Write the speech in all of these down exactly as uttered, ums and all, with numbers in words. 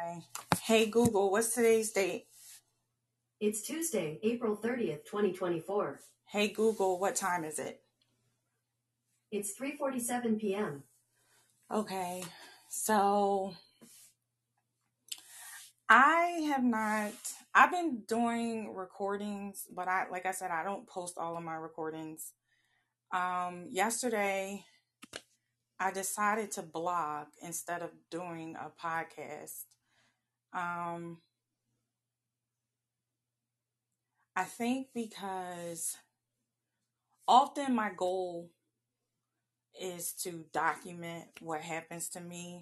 Okay. Hey Google, what's today's date? It's Tuesday, April thirtieth, twenty twenty-four. Hey Google, what time is it? It's three forty-seven p.m. Okay. So I have not I've been doing recordings, but I like I said I don't post all of my recordings. Um yesterday I decided to blog instead of doing a podcast. Um I think because often my goal is to document what happens to me.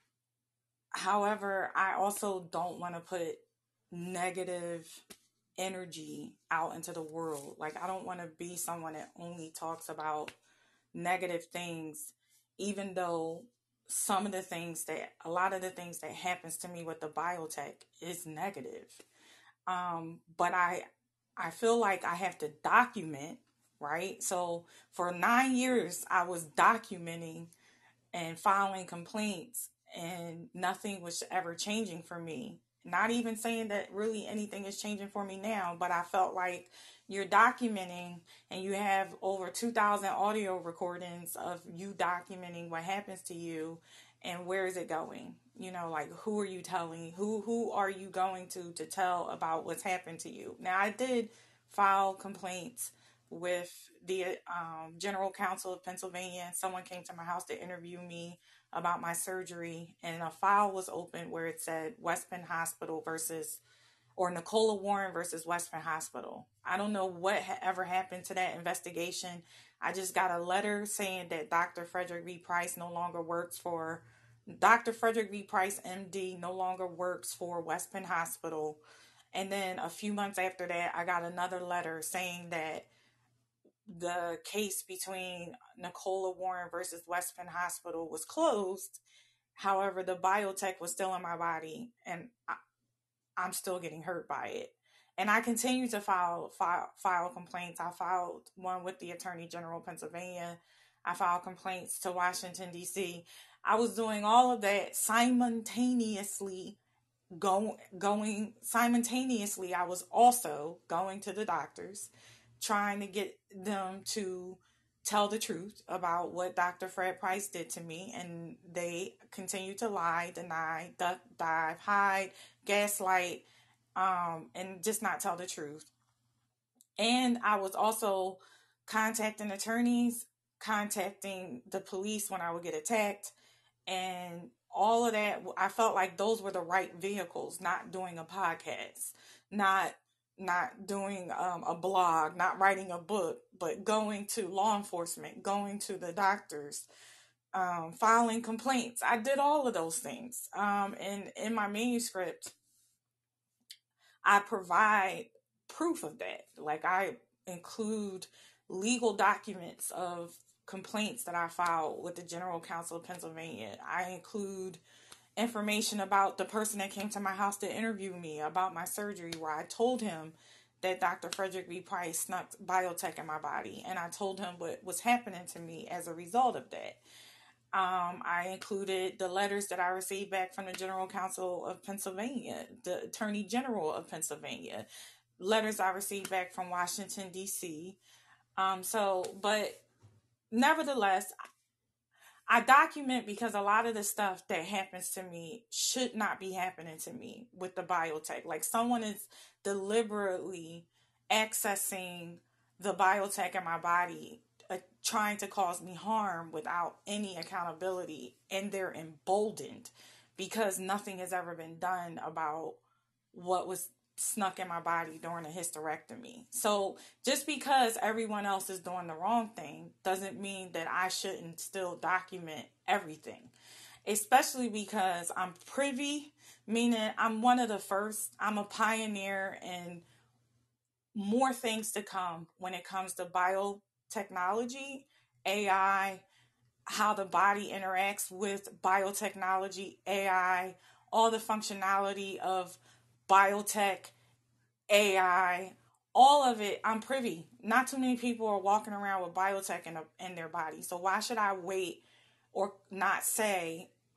However, I also don't want to put negative energy out into the world. Like, I don't want to be someone that only talks about negative things, even though some of the things that, a lot of the things that happens to me with the biotech is negative. Um, but I, I feel like I have to document, right? So for nine years, I was documenting and filing complaints, and nothing was ever changing for me. Not even saying that really anything is changing for me now, but I felt like you're documenting and you have over two thousand audio recordings of you documenting what happens to you, and where is it going? You know, like, who are you telling? Who who are you going to to tell about what's happened to you? Now, I did file complaints with the um, General Counsel of Pennsylvania, and someone came to my house to interview me about my surgery, and a file was opened where it said West Penn Hospital versus, or Nicola Warren versus West Penn Hospital. I don't know what ha- ever happened to that investigation. I just got a letter saying that Doctor Frederick V. Price no longer works for, Doctor Frederick V. Price, M D, no longer works for West Penn Hospital. And then a few months after that, I got another letter saying that the case between Nicola Warren versus West Penn Hospital was closed. However, the biotech was still in my body, and I, I'm still getting hurt by it. And I continue to file, file file complaints. I filed one with the Attorney General of Pennsylvania. I filed complaints to Washington, D C. I was doing all of that simultaneously. Go, going simultaneously, I was also going to the doctors, trying to get them to tell the truth about what Doctor Fred Price did to me, and they continue to lie, deny, duck, dive, hide, gaslight, um, and just not tell the truth. And I was also contacting attorneys, contacting the police when I would get attacked, and all of that. I felt like those were the right vehicles. Not doing a podcast, not not doing um, a blog, not writing a book, but going to law enforcement, going to the doctors, um, filing complaints. I did all of those things, um, and in my manuscript I provide proof of that. Like, I include legal documents of complaints that I filed with the General Counsel of Pennsylvania. I include information about the person that came to my house to interview me about my surgery, where I told him that Doctor Frederick V. Price snuck biotech in my body, and I told him what was happening to me as a result of that. Um, I included the letters that I received back from the General Counsel of Pennsylvania, the Attorney General of Pennsylvania, letters I received back from Washington, D C. Um, so, but nevertheless, I document because a lot of the stuff that happens to me should not be happening to me with the biotech. Like, someone is deliberately accessing the biotech in my body, uh, trying to cause me harm without any accountability, and they're emboldened because nothing has ever been done about what was snuck in my body during a hysterectomy. So just because everyone else is doing the wrong thing doesn't mean that I shouldn't still document everything. Especially because I'm privy, meaning I'm one of the first, I'm a pioneer in more things to come when it comes to biotechnology, A I, how the body interacts with biotechnology, A I, all the functionality of biotech, A I, all of it. I'm privy. Not too many people are walking around with biotech in, a, in their body. So why should I wait or not say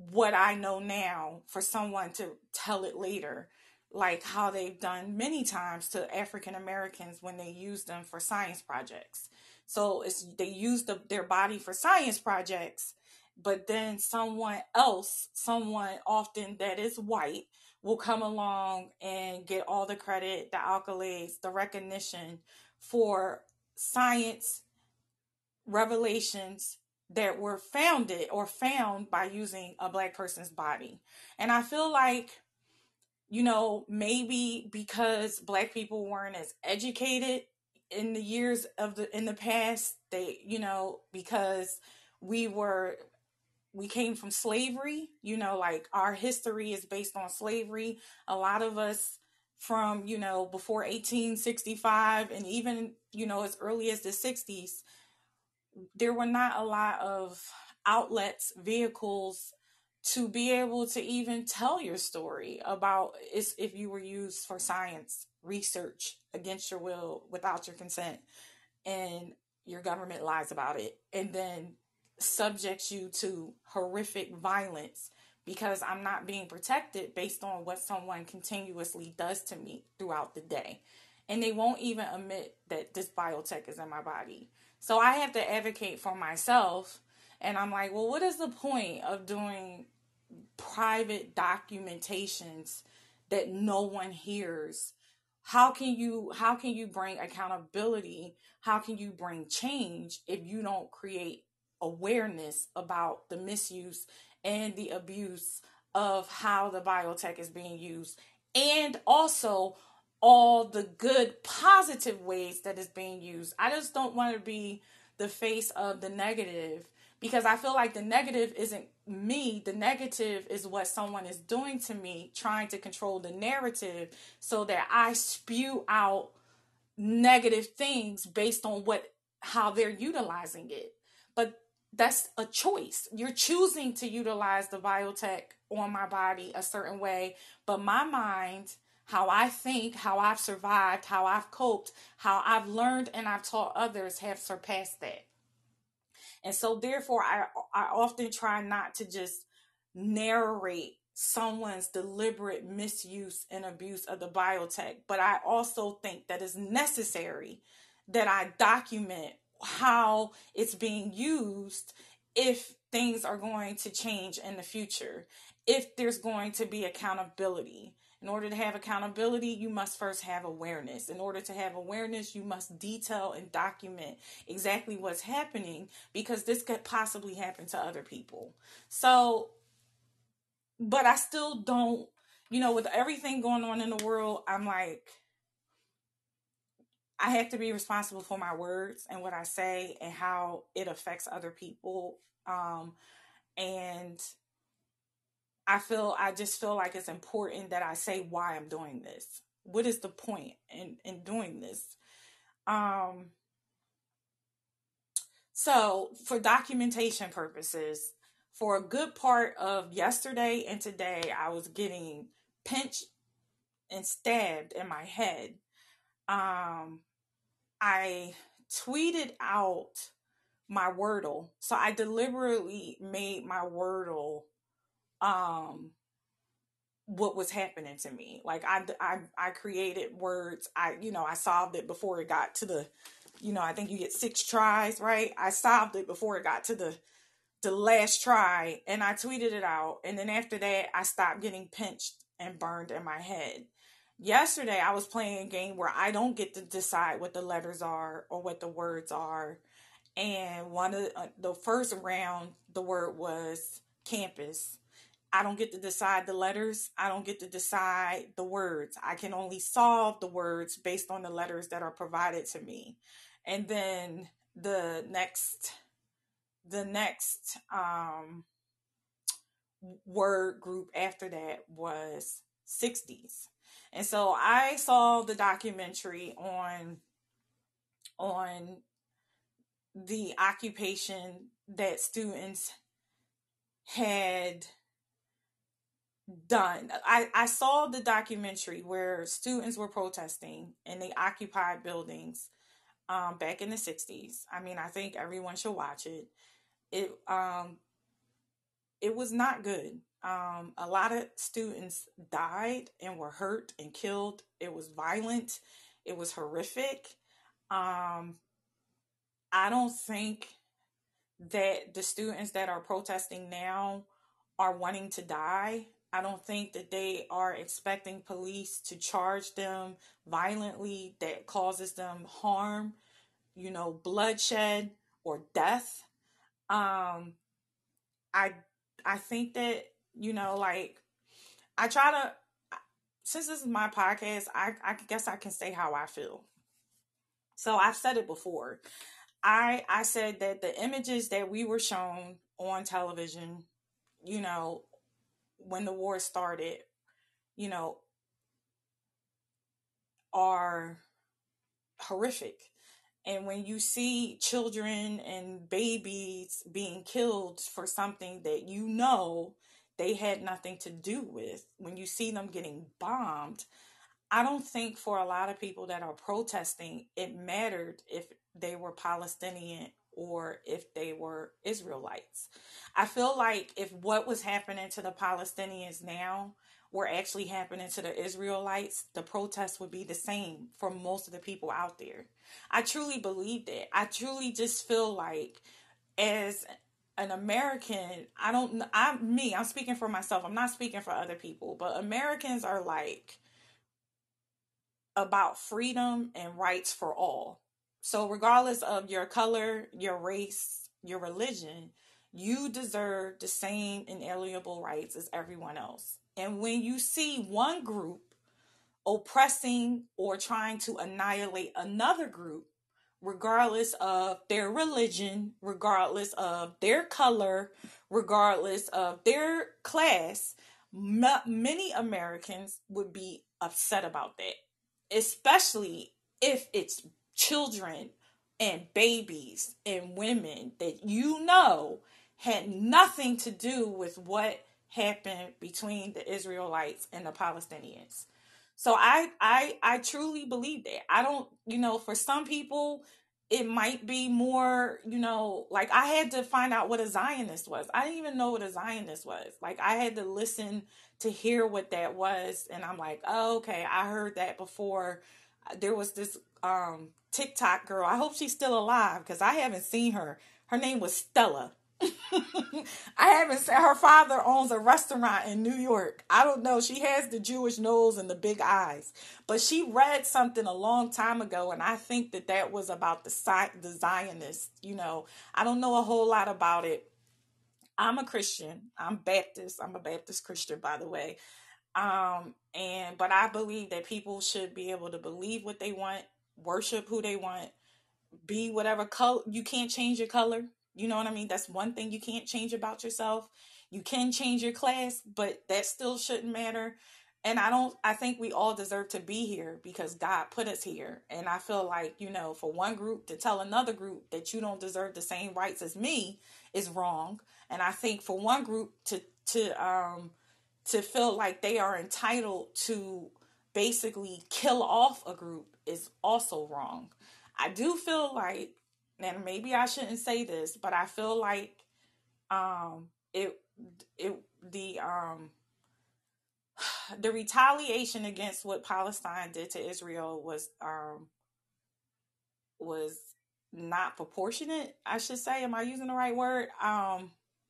what I know now for someone to tell it later, like how they've done many times to African Americans when they use them for science projects. So it's they use the, their body for science projects, but then someone else, someone often that is white, will come along and get all the credit, the accolades, the recognition for science revelations that were founded or found by using a black person's body. And I feel like, you know, maybe because black people weren't as educated in the years of the in the past, they, you know, because we were we came from slavery, you know, like our history is based on slavery. A lot of us from, you know, before eighteen sixty-five and even, you know, as early as the sixties, there were not a lot of outlets, vehicles to be able to even tell your story about is if you were used for science research against your will, without your consent, and your government lies about it and then subjects you to horrific violence because I'm not being protected based on what someone continuously does to me throughout the day. And they won't even admit that this biotech is in my body. So I have to advocate for myself. And I'm like, well, what is the point of doing private documentations that no one hears? How can you how can you bring accountability? How can you bring change if you don't create awareness about the misuse and the abuse of how the biotech is being used, and also all the good positive ways that it's being used? I just don't want to be the face of the negative, because I feel like the negative isn't me. The negative is what someone is doing to me, trying to control the narrative so that I spew out negative things based on what how they're utilizing it. But that's a choice. You're choosing to utilize the biotech on my body a certain way, but my mind, how I think, how I've survived, how I've coped, how I've learned and I've taught others have surpassed that. And so therefore I I often try not to just narrate someone's deliberate misuse and abuse of the biotech, but I also think that it's necessary that I document how it's being used if things are going to change in the future, if there's going to be accountability. In order to have accountability, you must first have awareness. In order to have awareness, you must detail and document exactly what's happening, because this could possibly happen to other people. So, but I still don't, you know, with everything going on in the world, I'm like, I have to be responsible for my words and what I say and how it affects other people. Um, and I feel, I just feel like it's important that I say why I'm doing this. What is the point in, in doing this? Um, so for documentation purposes, for a good part of yesterday and today, I was getting pinched and stabbed in my head. Um, I tweeted out my Wordle. So I deliberately made my Wordle um what was happening to me. Like I, I, I created words. I, you know, I solved it before it got to the, you know, I think you get six tries, right? I solved it before it got to the, the last try, and I tweeted it out. And then after that, I stopped getting pinched and burned in my head. Yesterday, I was playing a game where I don't get to decide what the letters are or what the words are. And one of the, uh, the first round, the word was campus. I don't get to decide the letters. I don't get to decide the words. I can only solve the words based on the letters that are provided to me. And then the next, the next um, word group after that was sixties. And so I saw the documentary on on the occupation that students had done. I, I saw the documentary where students were protesting and they occupied buildings um, back in the sixties. I mean, I think everyone should watch it. It um it was not good. Um, a lot of students died and were hurt and killed. It was violent. It was horrific. Um, I don't think that the students that are protesting now are wanting to die. I don't think that they are expecting police to charge them violently that causes them harm, you know, bloodshed or death. Um, I I think that, you know, like I try to, since this is my podcast, I I guess I can say how I feel. So I've said it before. I I said that the images that we were shown on television, you know, when the war started, you know, are horrific. And when you see children and babies being killed for something that you know they had nothing to do with, when you see them getting bombed, I don't think for a lot of people that are protesting, it mattered if they were Palestinian or if they were Israelites. I feel like if what was happening to the Palestinians now were actually happening to the Israelites, the protests would be the same for most of the people out there. I truly believe that. I truly just feel like as an American, I don't, I'm me, I'm speaking for myself. I'm not speaking for other people, but Americans are like, about freedom and rights for all. So, regardless of your color, your race, your religion, you deserve the same inalienable rights as everyone else. And when you see one group oppressing or trying to annihilate another group, regardless of their religion, regardless of their color, regardless of their class, m- many Americans would be upset about that, especially if it's children and babies and women that you know had nothing to do with what happened between the Israelites and the Palestinians. So I I I truly believe that. I don't, you know, for some people it might be more, you know, like I had to find out what a Zionist was. I didn't even know what a Zionist was. Like I had to listen to hear what that was, and I'm like, "Oh, okay, I heard that before." There was this um TikTok girl. I hope she's still alive because I haven't seen her. Her name was Stella. I haven't said her father owns a restaurant in New York. I don't know. She has the Jewish nose and the big eyes. But she read something a long time ago, and I think that that was about the, the Zionists. You know, I don't know a whole lot about it. I'm a Christian. I'm Baptist. I'm a Baptist Christian, by the way. Um, and but I believe that people should be able to believe what they want, worship who they want, be whatever color. You can't change your color. You know what I mean? That's one thing you can't change about yourself. You can change your class, but that still shouldn't matter. And I don't, I think we all deserve to be here because God put us here. And I feel like, you know, for one group to tell another group that you don't deserve the same rights as me is wrong. And I think for one group to, to, um, to feel like they are entitled to basically kill off a group is also wrong. I do feel like, and maybe I shouldn't say this, but I feel like um it it the um the retaliation against what Palestine did to Israel was um was not proportionate, I should say. Am I using the right word? Um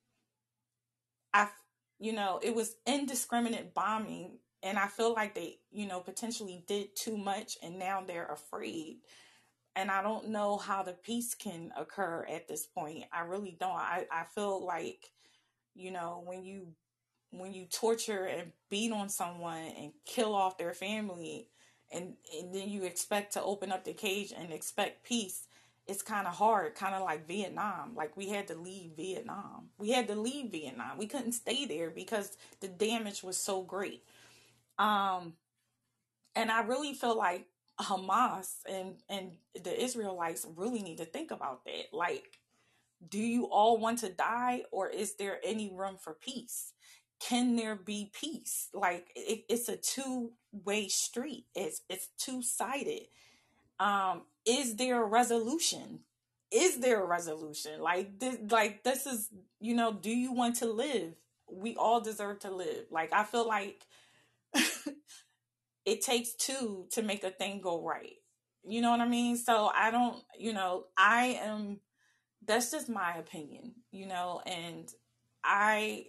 I you know, it was indiscriminate bombing, and I feel like they, you know, potentially did too much and now they're afraid. And I don't know how the peace can occur at this point. I really don't. I, I feel like, you know, when you when you torture and beat on someone and kill off their family, and, and then you expect to open up the cage and expect peace, it's kind of hard, kind of like Vietnam. Like we had to leave Vietnam. We had to leave Vietnam. We couldn't stay there because the damage was so great. Um, and I really feel like Hamas and and the Israelites really need to think about that. Like, do you all want to die, or is there any room for peace? Can there be peace? Like, it, it's a two way street. It's it's two sided. Um, is there a resolution? is there a resolution? Like this, like this is, you know, do you want to live? We all deserve to live. Like I feel like it takes two to make a thing go right. You know what I mean? So I don't, you know, I am, that's just my opinion, you know, and I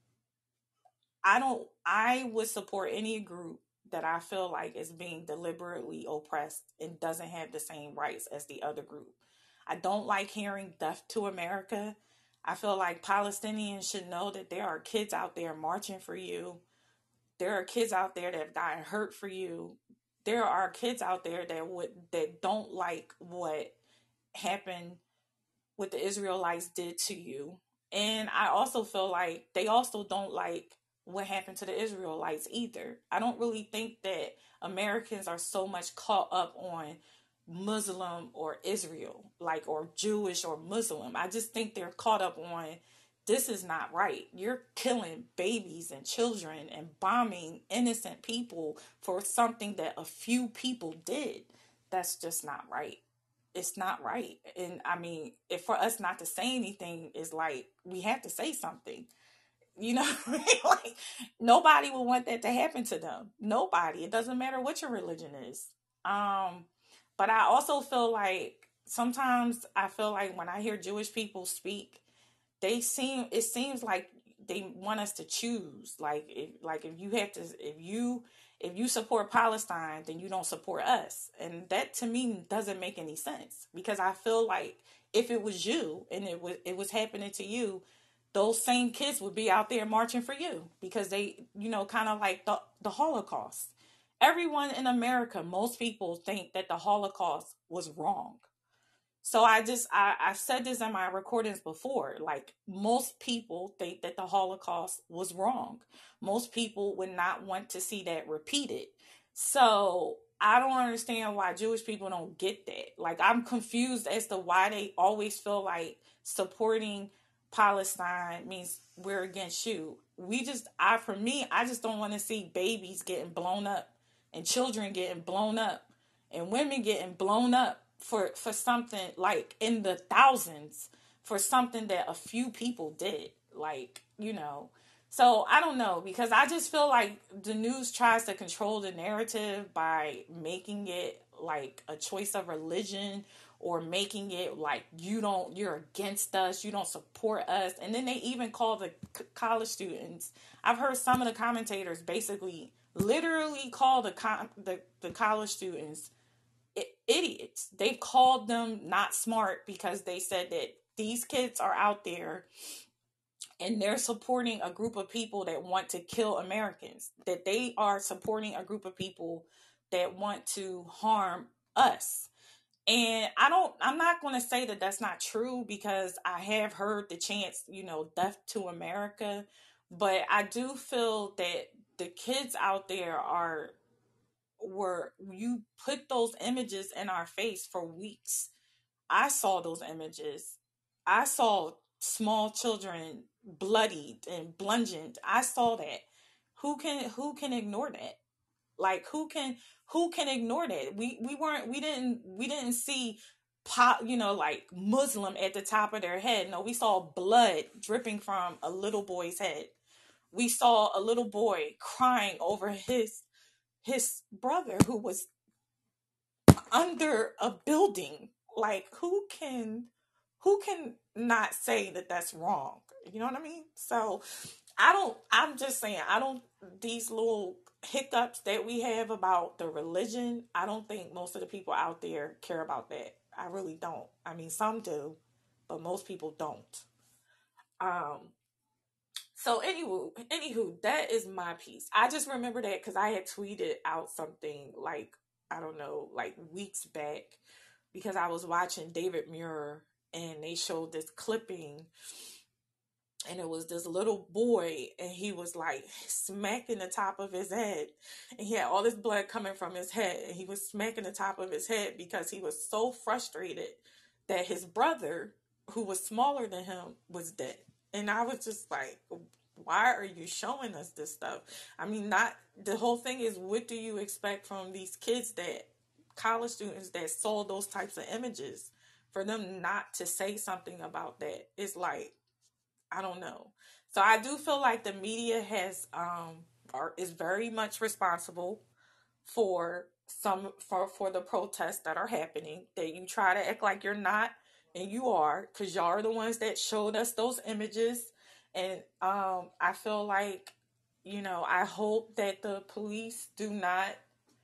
I don't I would support any group that I feel like is being deliberately oppressed and doesn't have the same rights as the other group. I don't like hearing death to America. I feel like Palestinians should know that there are kids out there marching for you. There are kids out there that have gotten hurt for you. There are kids out there that would that don't like what happened, what the Israelites did to you. And I also feel like they also don't like what happened to the Israelites either. I don't really think that Americans are so much caught up on Muslim or Israel, like, or Jewish or Muslim. I just think they're caught up on this is not right. You're killing babies and children and bombing innocent people for something that a few people did. That's just not right. It's not right. And I mean, if for us not to say anything is like we have to say something. You know, like nobody would want that to happen to them. Nobody. It doesn't matter what your religion is. Um, but I also feel like sometimes I feel like when I hear Jewish people speak, they seem it seems like they want us to choose. Like if like if you have to if you if you support Palestine, then you don't support us. And that to me doesn't make any sense because I feel like if it was you and it was it was happening to you, those same kids would be out there marching for you because they, you know, kind of like the, the Holocaust. Everyone in America, most people think that the Holocaust was wrong. So I just, I, I've said this in my recordings before, like most people think that the Holocaust was wrong. Most people would not want to see that repeated. So I don't understand why Jewish people don't get that. Like I'm confused as to why they always feel like supporting Palestine means we're against you. We just, I, for me, I just don't want to see babies getting blown up and children getting blown up and women getting blown up for, for something like in the thousands for something that a few people did. Like, you know, so I don't know because I just feel like the news tries to control the narrative by making it like a choice of religion or making it like you don't, you're against us, you don't support us. And then they even call the c- college students. I've heard some of the commentators basically literally call the con- the, the college students I- idiots. They've called them not smart because they said that these kids are out there and they're supporting a group of people that want to kill Americans, that they are supporting a group of people that want to harm us. And I don't, I'm not going to say that that's not true because I have heard the chants, you know, death to America. But I do feel that the kids out there are, were, you put those images in our face for weeks. I saw those images. I saw small children bloodied and bludgeoned. I saw that. Who can, who can ignore that? Like who can who can ignore that? We we weren't we didn't we didn't see pop, you know, like Muslim at the top of their head. No, we saw blood dripping from a little boy's head. We saw a little boy crying over his his brother who was under a building. Like who can who can not say that that's wrong? You know what I mean? So I don't, I'm just saying, I don't, these little hiccups that we have about the religion, I don't think most of the people out there care about that. I really don't. I mean, some do, but most people don't. Um, so anywho, anywho, that is my piece. I just remember that because I had tweeted out something like, I don't know, like weeks back because I was watching David Muir and they showed this clipping and it was this little boy and he was like smacking the top of his head and he had all this blood coming from his head and he was smacking the top of his head because he was so frustrated that his brother who was smaller than him was dead. And I was just like, why are you showing us this stuff? I mean, not the whole thing is, what do you expect from these kids, that college students that saw those types of images? for them not to say something about that, it's like, I don't know. So I do feel like the media has um are is very much responsible for some for for the protests that are happening. That you try to act like you're not, and you are, because y'all are the ones that showed us those images. And um I feel like, you know, I hope that the police do not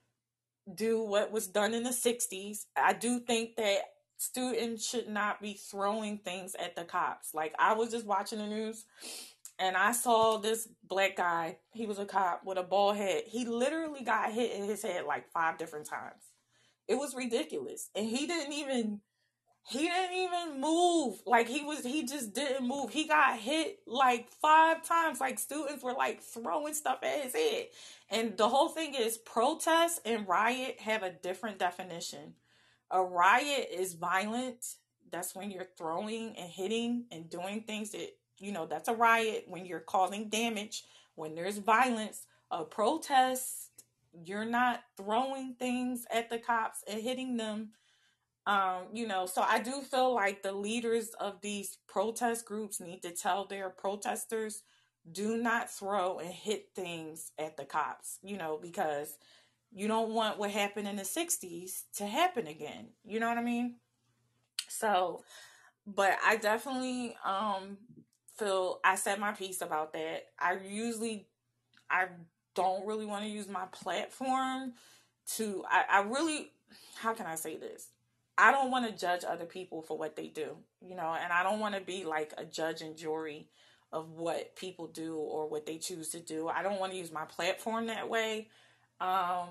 do what was done in the sixties. I do think that students should not be throwing things at the cops. Like, I was just watching the news and I saw this black guy. He was a cop with a bald head. He literally got hit in his head like five different times. It was ridiculous. And he didn't even he didn't even move. Like, he was he just didn't move. He got hit like five times. Like, students were like throwing stuff at his head. And the whole thing is, protest and riot have a different definition. A riot is violent. That's when you're throwing and hitting and doing things that, you know, that's a riot, when you're causing damage, when there's violence. A protest, you're not throwing things at the cops and hitting them. Um, you know, so I do feel like the leaders of these protest groups need to tell their protesters, do not throw and hit things at the cops, you know, because you don't want what happened in the sixties to happen again. You know what I mean? So, but I definitely um feel I said my piece about that. I usually I don't really want to use my platform to I, I really, how can I say this? I don't want to judge other people for what they do, you know, and I don't want to be like a judge and jury of what people do or what they choose to do. I don't want to use my platform that way. Um,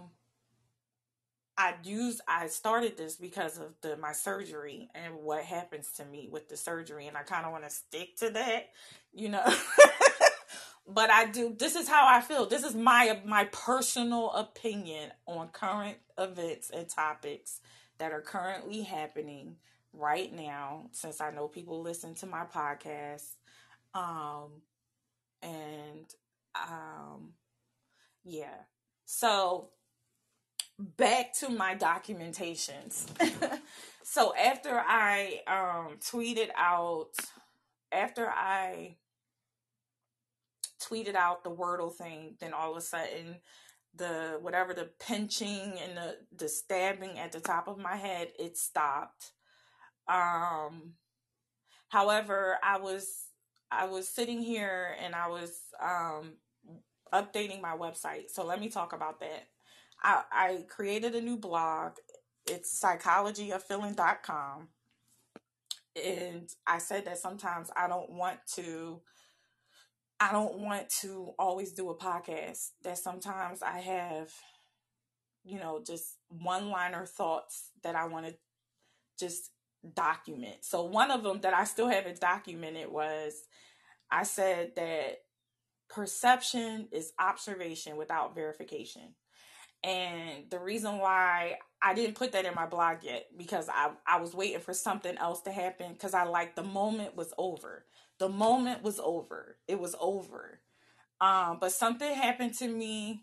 I use I started this because of the my surgery and what happens to me with the surgery, and I kind of want to stick to that, you know. But I do. This is how I feel. This is my my personal opinion on current events and topics that are currently happening right now. Since I know people listen to my podcast, um, and um, yeah. So back to my documentations. So after I um tweeted out, after I tweeted out the Wordle thing, then all of a sudden the whatever the pinching and the the stabbing at the top of my head, it stopped. Um however, I was I was sitting here and I was um updating my website. So let me talk about that. I, I created a new blog. It's psychology of feeling dot com. And I said that sometimes I don't want to I don't want to always do a podcast. That sometimes I have, you know, just one-liner thoughts that I want to just document. So one of them that I still haven't documented was, I said that perception is observation without verification. And the reason why I didn't put that in my blog yet, because I, I was waiting for something else to happen, because I like the moment was over. The moment was over. It was over. Um, but something happened to me.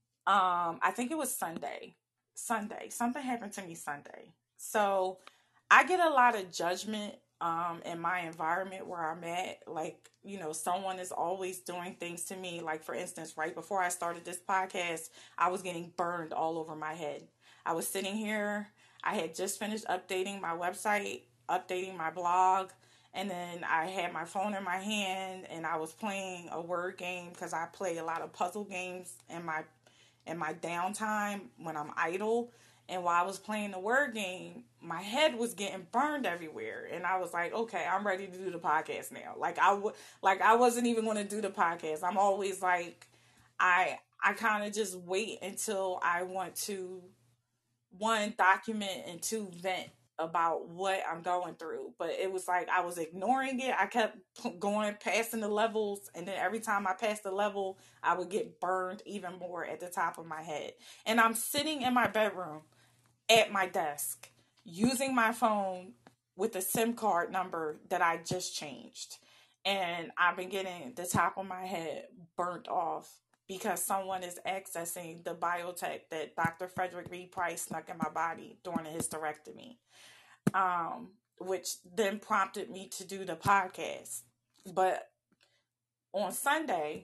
Um, I think it was Sunday. Sunday. Something happened to me Sunday. So I get a lot of judgment um in my environment where I'm at. Like, you know, someone is always doing things to me. Like, for instance, right before I started this podcast, I was getting burned all over my head. I was sitting here, I had just finished updating my website, updating my blog, and then I had my phone in my hand and I was playing a word game, because I play a lot of puzzle games in my in my downtime when I'm idle. And while I was playing the word game, my head was getting burned everywhere, and I was like, "Okay, I'm ready to do the podcast now." Like I w- like I wasn't even going to do the podcast. I'm always like, I I kind of just wait until I want to, one, document, and two, vent about what I'm going through. But it was like I was ignoring it. I kept going, passing the levels, and then every time I passed the level, I would get burned even more at the top of my head. And I'm sitting in my bedroom at my desk using my phone with a SIM card number that I just changed. And I've been getting the top of my head burnt off because someone is accessing the biotech that Doctor Frederick Reed Price snuck in my body during a hysterectomy. Um, which then prompted me to do the podcast. But on Sunday,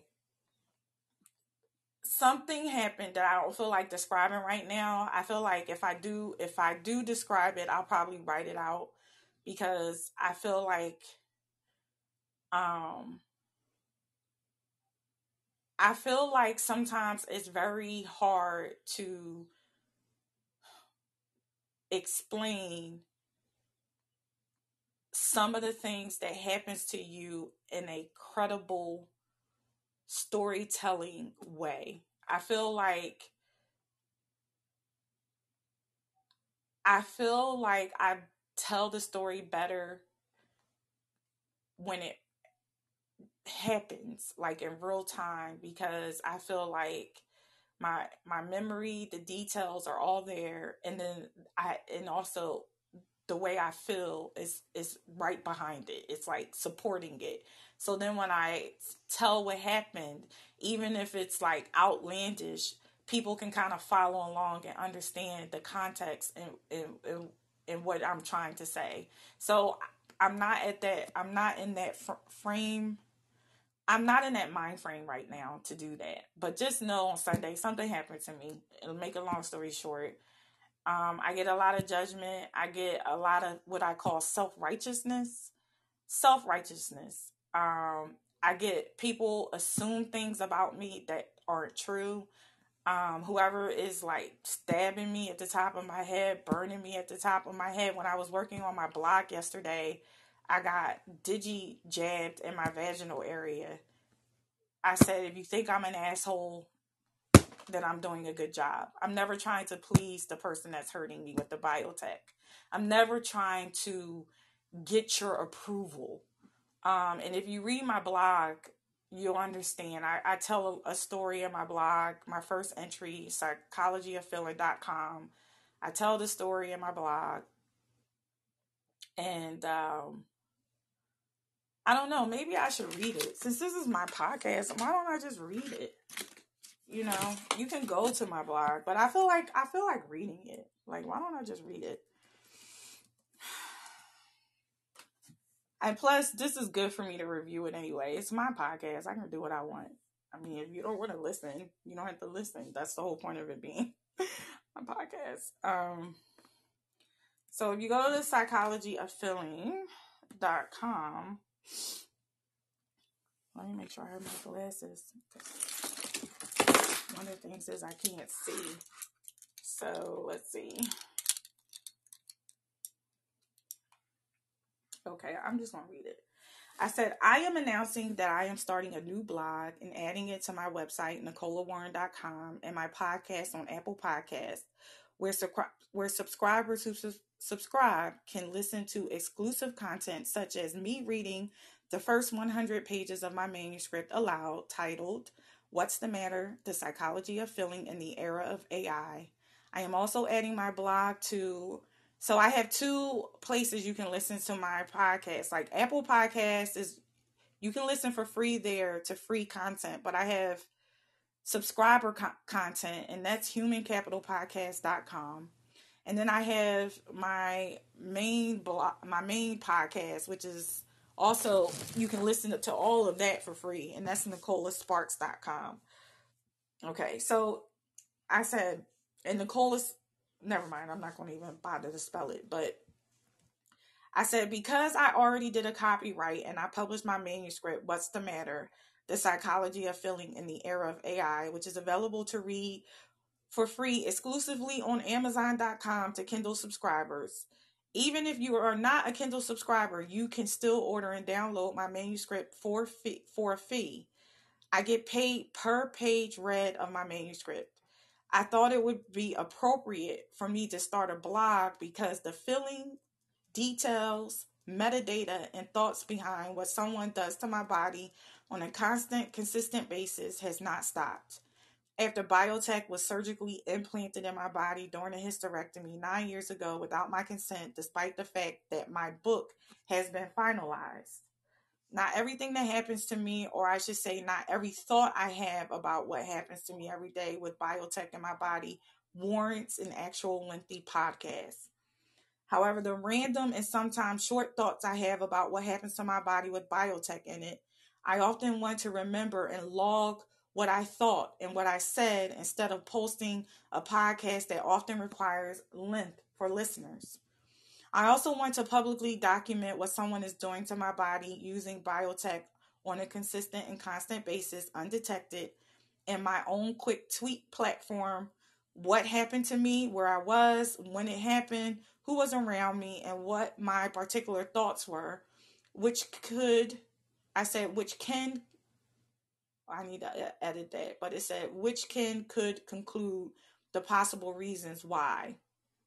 something happened that I don't feel like describing right now. I feel like if I do, if I do describe it, I'll probably write it out, because I feel like, um, I feel like sometimes it's very hard to explain some of the things that happens to you in a credible storytelling way. I feel like I feel like I tell the story better when it happens, like in real time, because I feel like my my memory, the details are all there, and then I and also the way I feel is is right behind it. It's like supporting it. So then when I tell what happened, even if it's like outlandish, people can kind of follow along and understand the context and and, and, and what I'm trying to say. So I'm not at that. I'm not in that fr- frame. I'm not in that mind frame right now to do that. But just know on Sunday something happened to me. It'll make a long story short. Um, I get a lot of judgment. I get a lot of what I call self-righteousness. Self-righteousness. Um, I get people assume things about me that aren't true. Um, whoever is like stabbing me at the top of my head, burning me at the top of my head. When I was working on my blog yesterday, I got digi jabbed in my vaginal area. I said, if you think I'm an asshole, then I'm doing a good job. I'm never trying to please the person that's hurting me with the biotech. I'm never trying to get your approval. Um, and if you read my blog, you'll understand. I, I tell a, a story in my blog, my first entry, psychology of feeling dot com. I tell the story in my blog. And um, I don't know, maybe I should read it. Since this is my podcast, why don't I just read it? You know, you can go to my blog, but I feel like I feel like reading it. Like, why don't I just read it? And plus, this is good for me to review it anyway. It's my podcast. I can do what I want. I mean, if you don't want to listen, you don't have to listen. That's the whole point of it being my podcast. Um, so if you go to psychology of feeling dot com, let me make sure I have my glasses. One of the things is I can't see. So let's see. Okay, I'm just going to read it. I said, I am announcing that I am starting a new blog and adding it to my website, Nicola Warren dot com, and my podcast on Apple Podcasts, where, su- where subscribers who su- subscribe can listen to exclusive content such as me reading the first one hundred pages of my manuscript aloud, titled, What's the Matter? The Psychology of Feeling in the Era of A I. I am also adding my blog to... So I have two places you can listen to my podcast. Like Apple Podcasts is, you can listen for free there to free content, but I have subscriber co- content, and that's human capital podcast dot com. And then I have my main blog, my main podcast, which is also, you can listen to all of that for free, and that's Nicola Sparks dot com. Okay, so I said, and Nicola's, never mind, I'm not going to even bother to spell it, but I said, because I already did a copyright and I published my manuscript, What's the Matter? The Psychology of Feeling in the Era of A I, which is available to read for free exclusively on Amazon dot com to Kindle subscribers. Even if you are not a Kindle subscriber, you can still order and download my manuscript for fee, for a fee. I get paid per page read of my manuscript. I thought it would be appropriate for me to start a blog because the feeling, details, metadata, and thoughts behind what someone does to my body on a constant, consistent basis has not stopped. After biotech was surgically implanted in my body during a hysterectomy nine years ago without my consent, despite the fact that my book has been finalized. Not everything that happens to me, or I should say not every thought I have about what happens to me every day with biotech in my body, warrants an actual lengthy podcast. However, the random and sometimes short thoughts I have about what happens to my body with biotech in it, I often want to remember and log what I thought and what I said instead of posting a podcast that often requires length for listeners. I also want to publicly document what someone is doing to my body using biotech on a consistent and constant basis, undetected, in my own quick tweet platform. What happened to me, where I was, when it happened, who was around me, and what my particular thoughts were, which could, I said, which can, I need to edit that, but it said, which can, could conclude the possible reasons why.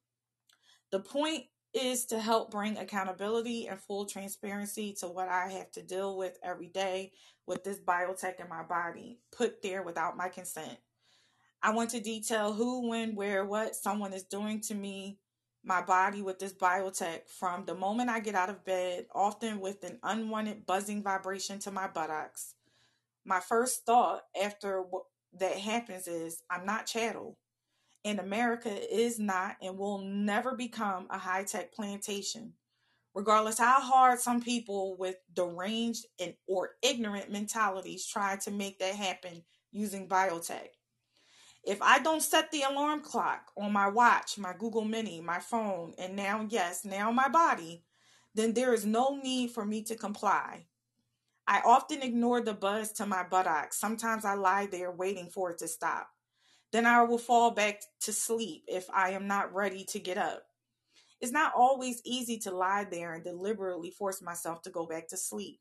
The point is to help bring accountability and full transparency to what I have to deal with every day with this biotech in my body, put there without my consent. I want to detail who, when, where, what someone is doing to me, my body with this biotech from the moment I get out of bed, often with an unwanted buzzing vibration to my buttocks. My first thought after that happens is, I'm not chattel. And America is not and will never become a high-tech plantation. Regardless how hard some people with deranged and or ignorant mentalities try to make that happen using biotech. If I don't set the alarm clock on my watch, my Google Mini, my phone, and now, yes, now my body, then there is no need for me to comply. I often ignore the buzz to my buttocks. Sometimes I lie there waiting for it to stop. Then I will fall back to sleep if I am not ready to get up. It's not always easy to lie there and deliberately force myself to go back to sleep.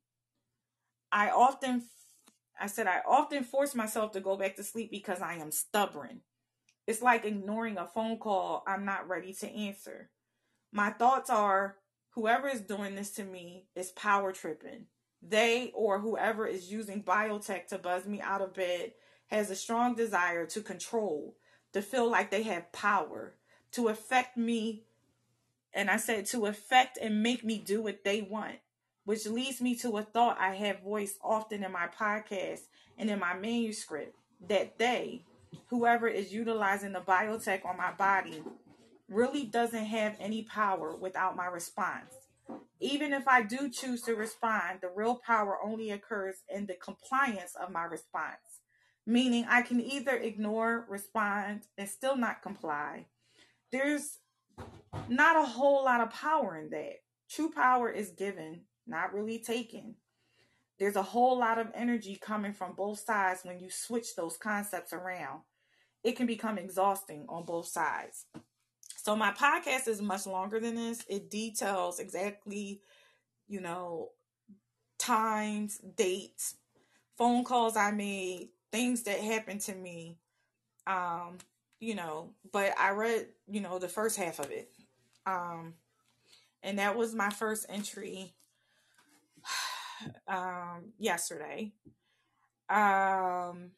I often, I said, I often force myself to go back to sleep because I am stubborn. It's like ignoring a phone call I'm not ready to answer. My thoughts are, whoever is doing this to me is power tripping. They or whoever is using biotech to buzz me out of bed has a strong desire to control, to feel like they have power, to affect me, and I said to affect and make me do what they want, which leads me to a thought I have voiced often in my podcast and in my manuscript, that they, whoever is utilizing the biotech on my body, really doesn't have any power without my response. Even if I do choose to respond, the real power only occurs in the compliance of my response. Meaning I can either ignore, respond, and still not comply. There's not a whole lot of power in that. True power is given, not really taken. There's a whole lot of energy coming from both sides when you switch those concepts around. It can become exhausting on both sides. So my podcast is much longer than this. It details exactly, you know, times, dates, phone calls I made, things that happened to me, um, you know, but I read, you know, the first half of it. Um, and that was my first entry um, yesterday. Um,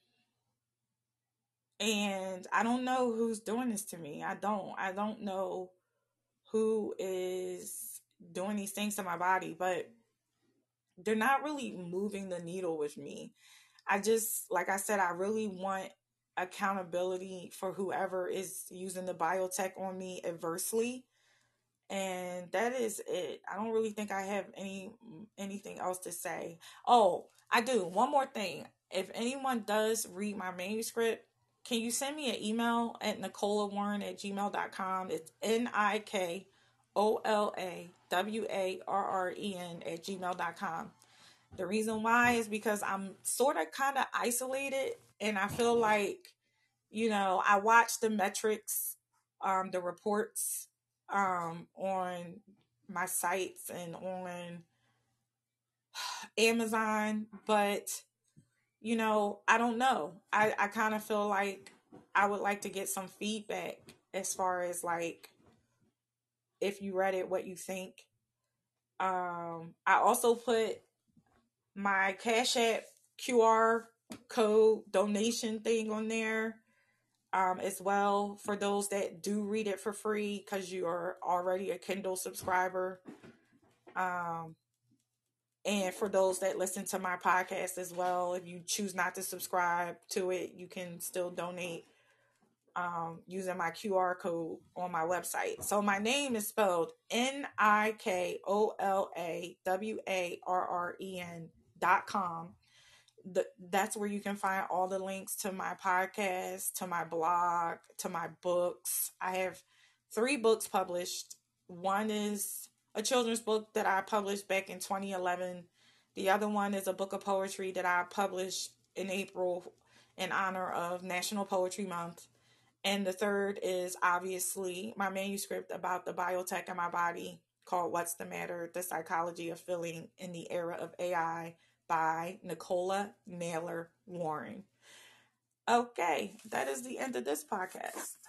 and I don't know who's doing this to me. I don't. I don't know who is doing these things to my body, but they're not really moving the needle with me. I just, like I said, I really want accountability for whoever is using the biotech on me adversely. And that is it. I don't really think I have any anything else to say. Oh, I do. One more thing. If anyone does read my manuscript, can you send me an email at Nicola Warren at gmail dot com? It's N I K O L A W A R R E N at gmail dot com. The reason why is because I'm sort of kind of isolated, and I feel like, you know, I watch the metrics, um, the reports um, on my sites and on Amazon, but, you know, I don't know. I, I kind of feel like I would like to get some feedback as far as like, if you read it, what you think. Um, I also put my Cash App Q R code donation thing on there um, as well for those that do read it for free because you are already a Kindle subscriber. Um, and for those that listen to my podcast as well, if you choose not to subscribe to it, you can still donate um, using my Q R code on my website. So my name is spelled N I K O L A W A R R E N dot com. The, that's where you can find all the links to my podcast, to my blog, to my books. I have three books published. One is a children's book that I published back in twenty eleven. The other one is a book of poetry that I published in April in honor of National Poetry Month. And the third is obviously my manuscript about the biotech in my body called What's the Matter? The Psychology of Feeling in the Era of A I by Nicola Naylor Warren. Okay, that is the end of this podcast.